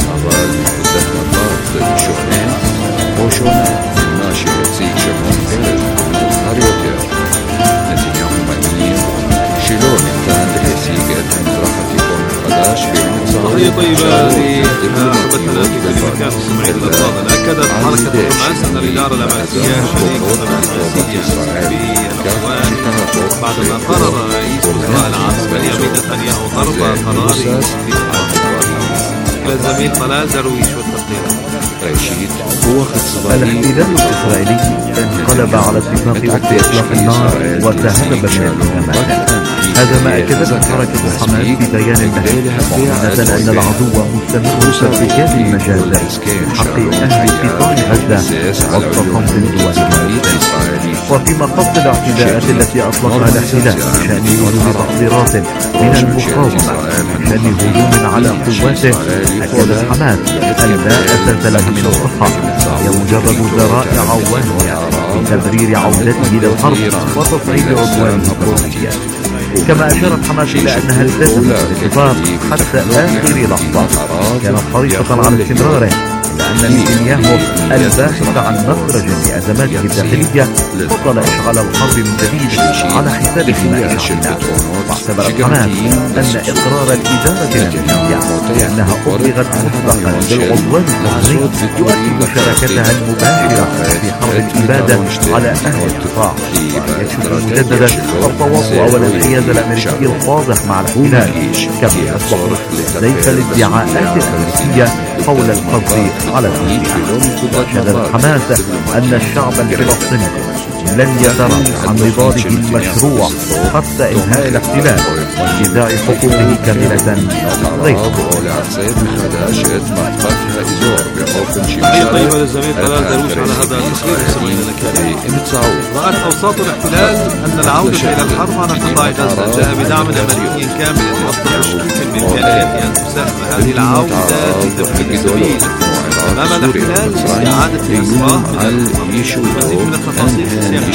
تحية طيبة لأحبتنا في كل مكان مستمعين الأفاضل. أكدت حركة حماس أن الإدارة الأمريكية شريكة أساسية في العدوان بعدما قرر رئيس وزراء العام بنيامين نتنياهو ضرب قراره في الزميل طلال درويش والتقدير. الاحتلال الإسرائيلي انقلب على اتفاق وقف إطلاق النار وتهرب من الأمام. هذا ما أكدته حركة حماس في بيان له مؤمنة أن العدو مستمر في ارتكاب المجازر حق أهل قطاع غزة وسط قمع دولي. وفيما قصد الاعتداءات التي أطلقها الاحتلال بشأن وجود تحضيرات من المقاومة بشأن هجوم على قواته، أكدت حماس أن لا أساس لها من الصحة، هي مجرد ذرائع واهية لتبرير عودته للحرب وتصعيد عدوانه الروسية. كما أشارت حماس إلى أنها التزمت بالاتفاق حتى آخر لحظة، كانت حريصة على استمراره، إلا أن نتنياهو الباحث عن مخرج لأزماته الداخلية فضل إشعال الحرب من جديد على حساب حماية شعبنا. واعتبرت حماس أن إقرار الإدارة الأمريكية بأنها أبلغت مسبقا بالعدوان الصهيوني يؤكد مشاركتها المباشرة في حرب الإبادة على أهل القطاع، ويكشف مجددا التواطؤ والانحياز الأمريكي الواضح مع الاحتلال، كما يصبح ليس الادعاءات الأمريكية حول القبض على الأمريكا. وشددت حماس أن الشعب الفلسطيني لن يتراجع عن نضاله المشروع حتى إنهاء الاحتلال وانتزاع حقوقه كاملة. طيبة للزميل طلال درويش على هذا التقرير. رأت أوساط الاحتلال أن العودة إلى الحرب على قطاع غزة جاء بدعم أمريكي كامل وسط تشكيك بإمكانية أن تساهم هذه العودة في تفكيك سبيل أمام الاحتلال لإعادة الإصلاح من التفاصيل في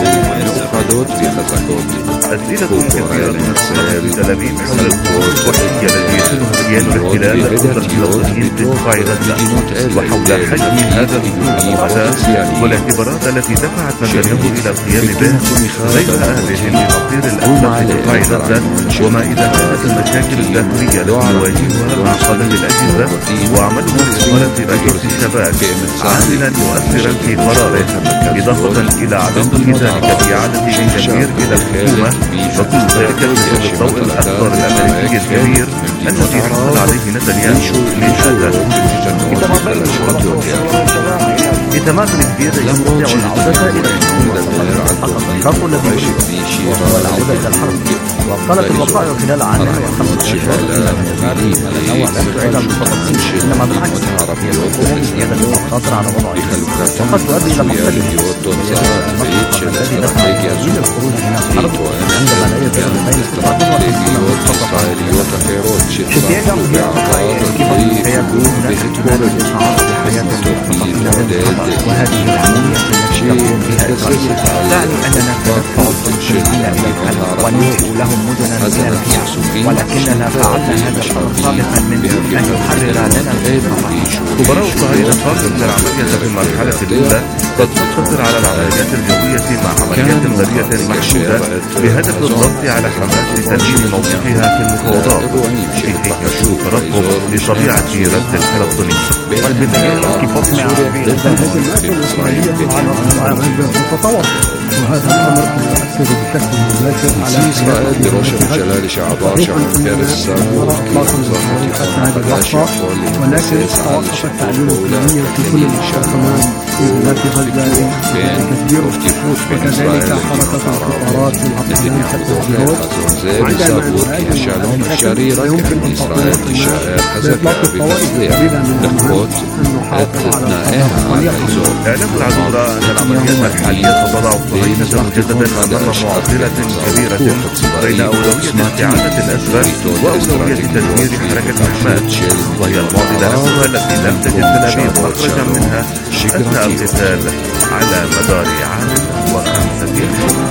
أسئلة كثيرة في تل أبيب حول القوات الوحيدة التي يسلها كيان الاحتلال ضد الفلسطينيين في قطاع غزة وحول حجم هذا الهجوم والاعتبارات التي دفعت نتنياهو إلى القيام به غير آبه لمصير الأمن في قطاع غزة وما إذا كانت المشاكل الداخلية التي يواجهها مع قادة الأجهزة وعمله لإقالة رئيس الشباب عاملا مؤثرا في قراره إضافة إلى عدم ذلك في إعادة التغيير إلى الحكومة وكل ذلك بسبب الضوء الأخضر الأمريكي الكبير الذي حصل عليه نتنياهو لهذا الهجوم. بتمام الانفياد يستطيع العودة إلى الحكومة. الخط الذي يريد هو العودة إلى الحرب وقالت الوقائع خلال عام 2015 أنه لا تعيد المتطرفين إنما بالعكس هي تقوم بزيادة المخاطر على وضعها وقد تؤدي إلى مقتل الذي دفع إلى الخروج من الحرب عندما لا يزال بين استقرار شتيجا هي الوقائع كبر الحياة هناك اجتماع الإشعار بحياة المتطرفين وهذه العملية التي تقوم بها إسرائيل تعني أننا ندفع المسلمين إلى الحل وننشئ لهم مدنا من الحياة ولكننا فعلنا هذا الأمر سابقا من دون أن يحرر لنا خبراء الصهاينة قالوا أن العملية في المرحلة الأولى قد تقتصر على العمليات الجوية مع عمليات برية محدودة بهدف الضغط على حماس لتنشيط موقفها في المفاوضات في حين يشوف ترقب لطبيعة رد الفلسطيني. والبداية كيف مع تتطور وهذا الامر يؤثر بشكل مباشر على اسرائيل برشا جلال شعبار شعب فارس السابق حتى هذه اللحظه ولكن توقف التعليم الديني في كل المحاكمات في بلاد غزه كثير وكذلك حركه القطارات العقليه حتى الجهود يمكن ان باطلاق الطوائف اعلام العذراء ان العمليات الحاليه تضع الصهاينه مجددا امام معضله كبيره بين اولويه استعاده الاسباب واولويه تدمير حركه حماس وهي المعضله نفسها التي لم تجد تل ابيب مخرجا منها اثناء القتال على مدار عام و5 أشهر.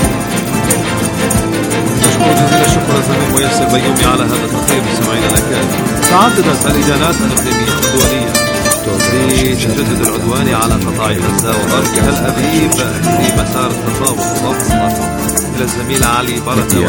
جزيل الشكر الزميل ميسر بيومي على هذا التقرير. مستمعينا الأكارم، تعددت الإدانات الإقليمية الدولية لتجدد العدوان على قطاع غزة وغرب تل أبيب في مسار التفاوض وضبط إلى الزميل علي بركة.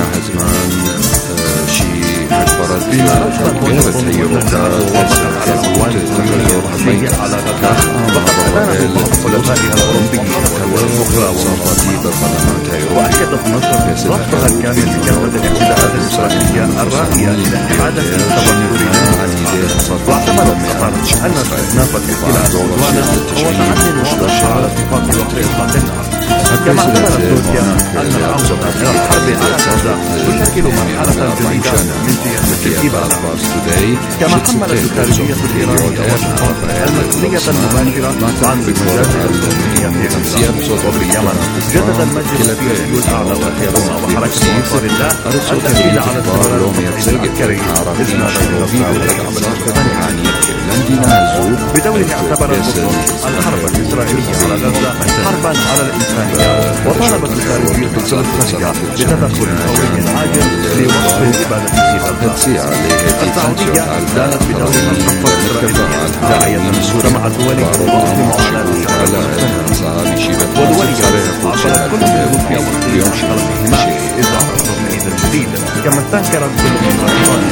وأكدت مصر رفضها الكامل لجهود الاعتداءات الإسرائيلية الراعية لإعادة التوتر واعتبرت قطر أن استئناف الاحتلال عدوانا هو تعدي واضح على اتفاق وطريقة النار. كما اعتبرت تركيا أن العودة إلى الحرب على غزة تشكل مرحلة جديدة من سياسة الإبادة. كما حملت الخارجية الإيرانية المسؤولية المباشرة عن المجازر الفلسطينية في غزة وفي اليمن. جدد المجلس السياسي الأعلى والحكومة وحركة أنصار الله التأكيد على استمرار الوضع العسكري إسنادا إلى الدعم الأفغاني. بدوره اعتبر القدس الحرب الإسرائيلية على غزة حربا على الإنسانية وطالبت الخارجية الفلسطينية بتدخل فوري عاجل لوقف الإبادة في غزة. السعودية دانت بدورها الحرب الإسرائيلية داعية المجتمع الدولي بوقف معاناة ودولية عبرت كل من روسيا والصين عن طرفهما إظهار التصعيد الجديد كما استنكرت كل من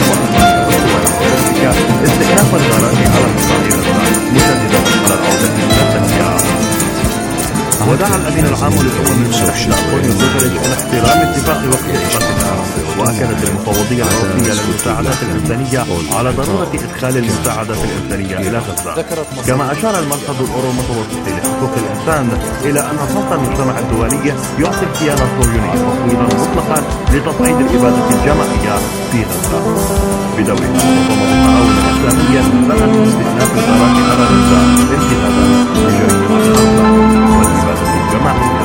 استئناف الغارات على قطاع غزة مشددا على العودة إلى التنسيق. ودعا الأمين العام للأمم المتحدة أنطونيو غوتيريش إلى احترام اتفاق وقف إطلاق النار، وأكدت المفوضية الأوروبية للمساعدات الإنسانية على ضرورة إدخال المساعدات الإنسانية إلى غزة. كما أشار المرصد الأورو متوسطي لحقوق الإنسان إلى أن صوت المجتمع الدولي يعطي الكيان الصهيوني تصويرا مطلقا لتصعيد الإبادة الجماعية في غزة. بدورها منظمة التعاون الإسلامية بدأت باستئناف إدارات على غزة انتهاء لجريمة الغزة والإبادة الجماعية.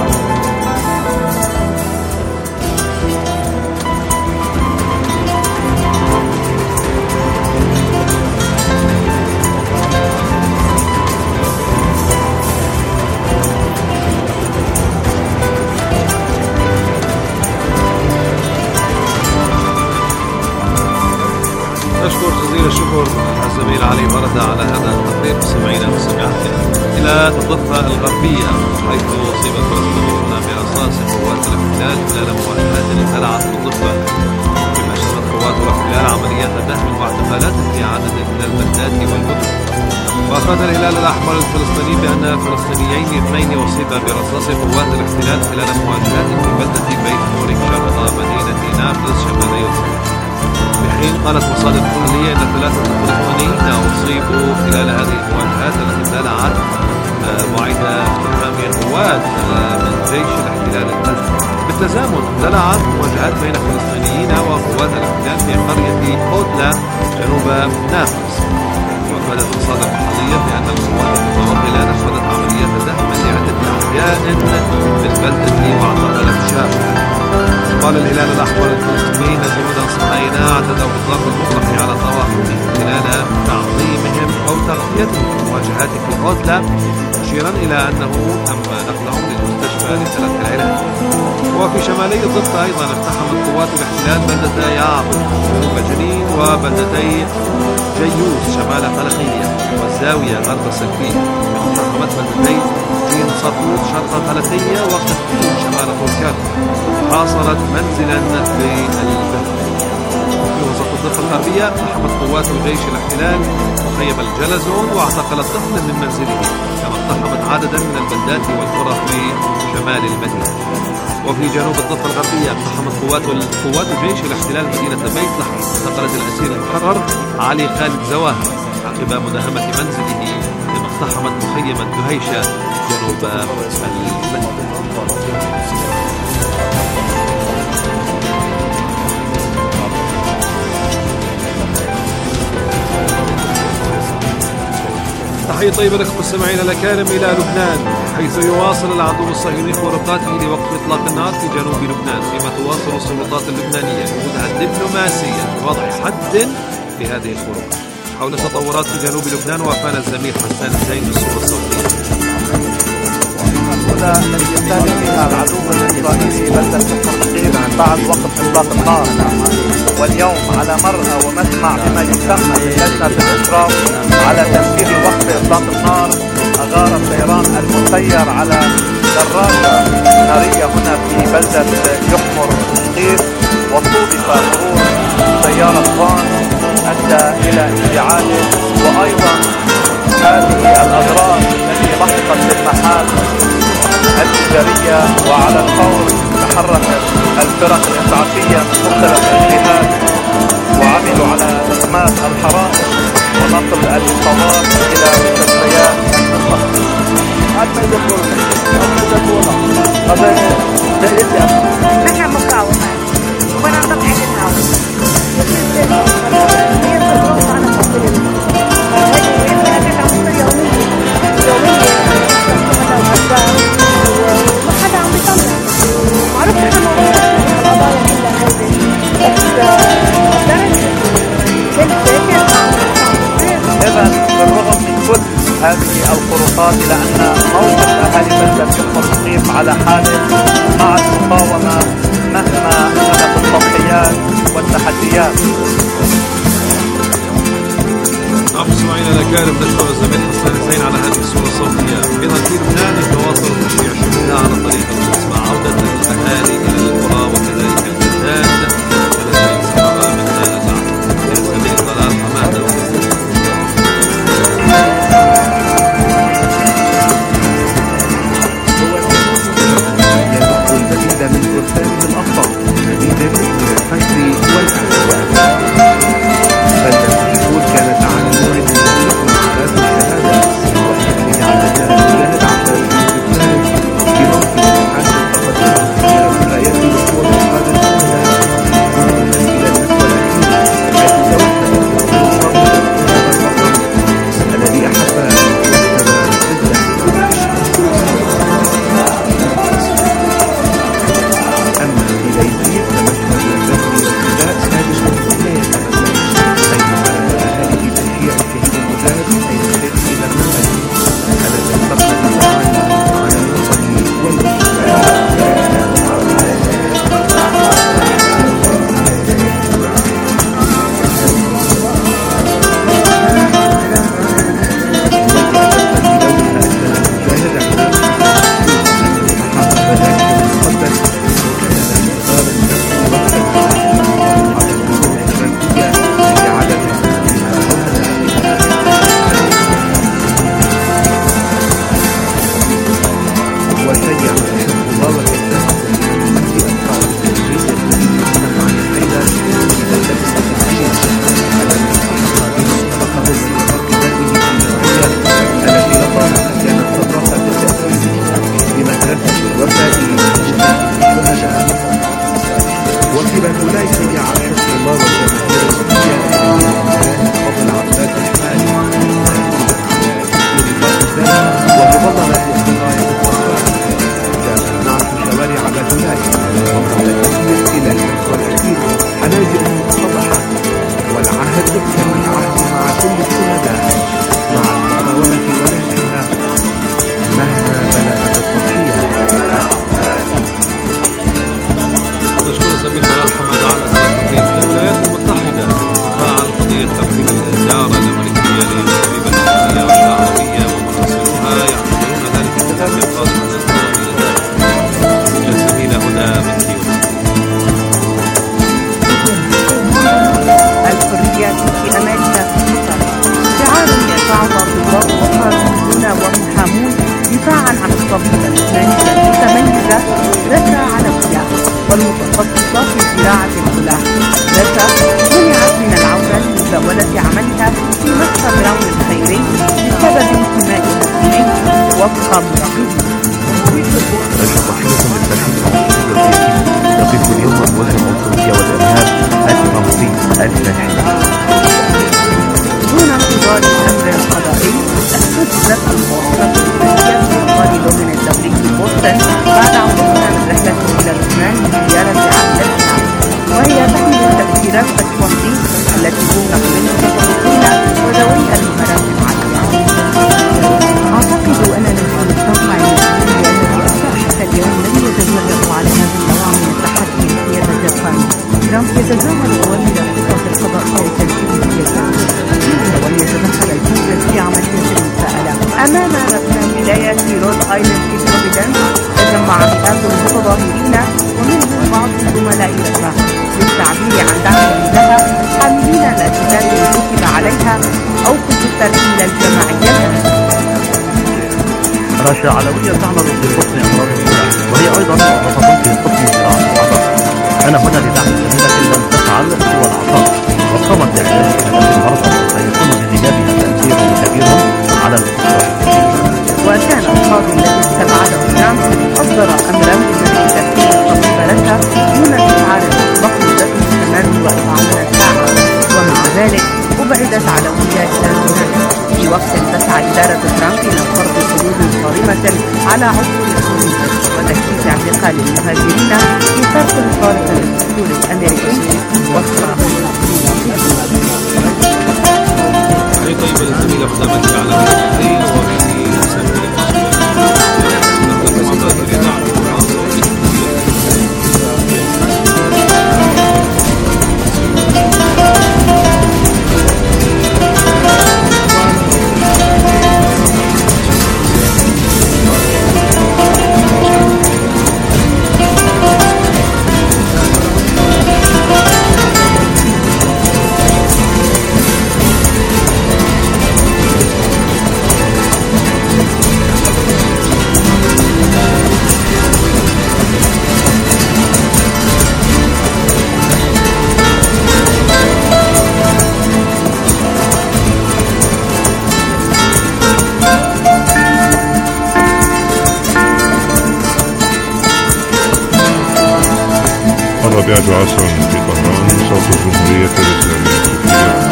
أشكر جزيل الشكر الزميل علي بردة على هذا التقرير. مستمعينا ومستمعاتنا إلى الضفة الغربية، حيث أصيب الفلسطينيون برصاص قوات الاحتلال خلال مواجهات اندلعت في الضفة، كما شهدت قوات الاحتلال عمليات دهم واعتقالات في عدد من البلدات والمدن. وأفاد الهلال الأحمر الفلسطيني بأن فلسطينيين اثنين أصيبا برصاص قوات الاحتلال خلال مواجهات في بلدة بيت موريك شرق مدينة نابلس شمال يوسف. بحين قالت مصادر محلية أن 3 فلسطينيين أصيبوا خلال هذه المواجهات التي اندلعت بعد اقتحام قوات من جيش الاحتلال الغزي. بالتزامن اندلعت مواجهات بين فلسطينيين وقوات الاحتلال في قرية أودلا جنوب نابلس. وأفادت مصادر محلية بأن القوات المتوغلة نفذت عمليات دهم لعدة أحياء بالبلدة واعتقلت شابا. قال الهلال الأحمر الفلسطيني أن جنودا صهاينة اعتدوا بالضرب المطلق على طواقمهم خلال تعظيمهم أو تغطيتهم في مواجهات في أودلا، مشيرا إلى أنه تم نقلهم للمستشفى لثلاث العلاج. وفي شمالي الضفة أيضا اقتحمت قوات الاحتلال بلدة يعقوب جنوب جنين وبلدتي جيوس شمال قلقية والزاوية غرب السلفية. اقتحمت بلدتي جين صفوت شرق قلقية وقتفين شمال طولكرم. حاصرت منزلا في البلد. في وسط الضفة الغربية اقتحمت قوات الجيش الاحتلال مخيم الجلزون واعتقلت طفلا من منزله، كما اقتحمت عددا من البلدات والقرى في شمال المدينة. وفي جنوب الضفة الغربية اقتحمت قوات جيش الاحتلال مدينة بيت لحم، اعتقلت الأسير المحرر علي خالد زواهر عقب مداهمة منزله، كما اقتحمت مخيم الدهيشة جنوب المدينة. تحية طيبة لكم مستمعينا الأكارم إلى لبنان، حيث يواصل العدو الصهيوني خروقاته لوقف إطلاق النار في جنوب لبنان، فيما تواصل السلطات اللبنانية جهودها الدبلوماسية لوضع حد لهذه الخروقات. حول تطورات في جنوب لبنان وافانا الزميل حسان الزين بالصورة الصوتية. الأولى التي يستهدف فيها العدو الإسرائيلي بلدة فلسطين بعد وقف إطلاق النار، واليوم على مرأى ومسمع بما يسمى بلجنة الإشراف على تنفيذ وقف إطلاق النار، أغار الطيران المسير على دراجة نارية هنا في بلدة يحمر قيف، وصودف مرور سيارة فان أدى إلى اشتعاله. وأيضا هذه الأضرار التي لحقت بالمحال التجارية، وعلى الفور تحركت الفرق الإسعافية من مختلف الجهات وعملوا على إخماد الحرائق ونقل الإصابات إلى مستشفيات المخصصة. نحن مقاومة وننضم إذن بالرغم من كل هذه الخروقات إلى أن موقف أهالي بلدة يحمر قيف على حاله مع المقاومة مهما كانت التضحيات والتحديات. مستمعينا الأكارم، نشكر الزميل حسان الزين على هذه الصورة الصوتية. أيضا في لبنان يتواصل تشجيع شهودها على طريق القدس مع عودة الأهالي إلى القرى وكذلك البلدان التي سبق منها نزعها. الزميل طلال حمادة. تكسر العهد مع كل الشهداء مع المقاومة والانتهاء مهما بلغت التضحية. نشكر سمير جلال حمادة على هذا التقرير. الولايات المتحدة تفاعل قضية تقديم الإدارة الأمريكية للجريمة الإسلامية والشعبوية ومناصرها يعتبرون ذلك اتفاق خاص من القوى الزميلة هدى من كيوت. الحريات في أمريكا شعار يرفعها طلاب وقانونيون ومحامون دفاعا عن الطبيبة اللبنانية المتميزة رشا علوية والمتخصصة في زراعة الفلاح. رشا منعت من العودة لمزاولة عملها في مشفى براون الخيري بسبب انتمائها إليه وفق مراقبين. رشا ضحية للفاشيزم يقف اليوم مواجه العنصرية والإرهاب الرمزي الفاحش. دون انتظار الأمر القضائي استجدت المواصلات الفاشية في مطار لومن الدولي بوسطن بعد عودتها من رحلة إلى لبنان لزيارة عائلتها، وهي تحمل تأثيرات التنظيم التي توقع منه المتطوعين وذوي المهارات العالية. أعتقد أننا سنستطيع لأن الرؤساء حتى اليوم لم يتجرؤوا على هذا النوع من التحدي لسيادة القانون. ترامب يتجاهل أوامر السلطات القضائية لتنفيذ سياسته وليتدخل الكونغرس في عملية المساءلة. أمام مبنى ولاية رود آيلاند في بروفيدنس تجمع مئات المتظاهرين ومنهم بعض زملاء رشا للتعبير عن دعمهم لها حاملين الأجهزة التي كتب عليها أوقف الترحيل الجماعي. رشا علوية تعمل في حسن أمراض السلاح وهي أيضا معتقدة في حسن زراعة العطاء. أنا هنا لدعم سبيلة لم تفعل سوى العطاء وقامت بإعلان هذا المرضى سيكون بغيابها تأثير كبير على الاقتصاد. وكان القاضي الذي استبعده ترامب أصدر أمرا بجري تأثير الطبيب رشا دون استشعار الأطباق مدته 48 ساعة، ومع ذلك أبعدت علوية إلى الجنان في وقت تسعى إدارة ترامب إلى فرض حدود صارمة على عنصر الحرية وتكثيف اعتقال المهاجرين في فرق الفارق للدستور الأمريكي وفق طيب الزميلة هدى من كيوت على هذا التقرير. وفي سبيل الرابعة عصرا في طهران صوت الجمهورية الإسلامية التركية.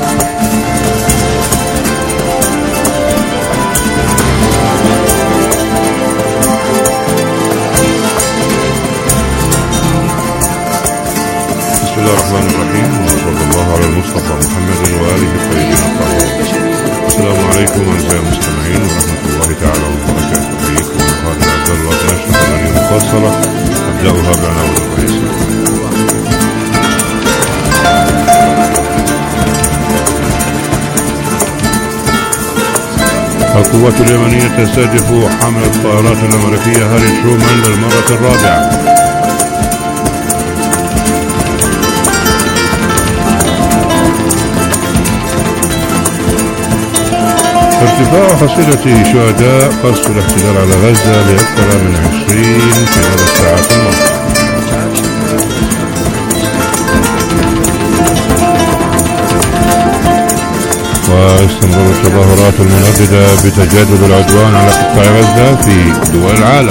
بسم الله الرحمن الرحيم، وصلى الله على المصطفى محمد وآله الطيبين الطاهرين. السلام عليكم أعزائي المستمعين ورحمة الله تعالى وبركاته. أحييكم هذا عبد الله نشرة الأغنية المفصلة أبدأها بعناوين الرئيسية. القوات اليمنية تستهدف حملة الطائرات الأمريكية هاري ترومان للمرة الرابعة. ارتفاع حصيلة شهداء قصف الاحتلال على غزة لأكثر من 20 خلال الساعات الماضية. واستمرار التظاهرات المنددة بتجدد العدوان على قطاع غزة في دول العالم.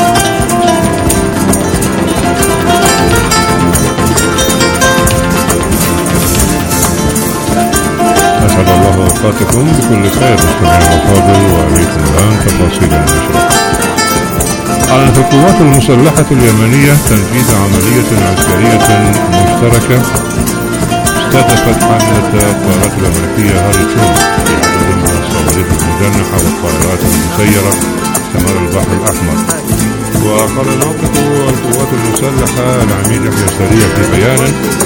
أسعد الله أوقاتكم بكل خير مستمعين الأفاضل، وأريكم الآن تفاصيل النشرة. أعلنت القوات المسلحة اليمنية تنفيذ عملية عسكرية مشتركة استهدفت حاملة الطائرات الأمريكية هاري ترومان في عدد من الصواريخ المدرعة والطائرات المسيرة شمال البحر الأحمر. وقال ناطق القوات المسلحة العميد يحيى سريع في بيان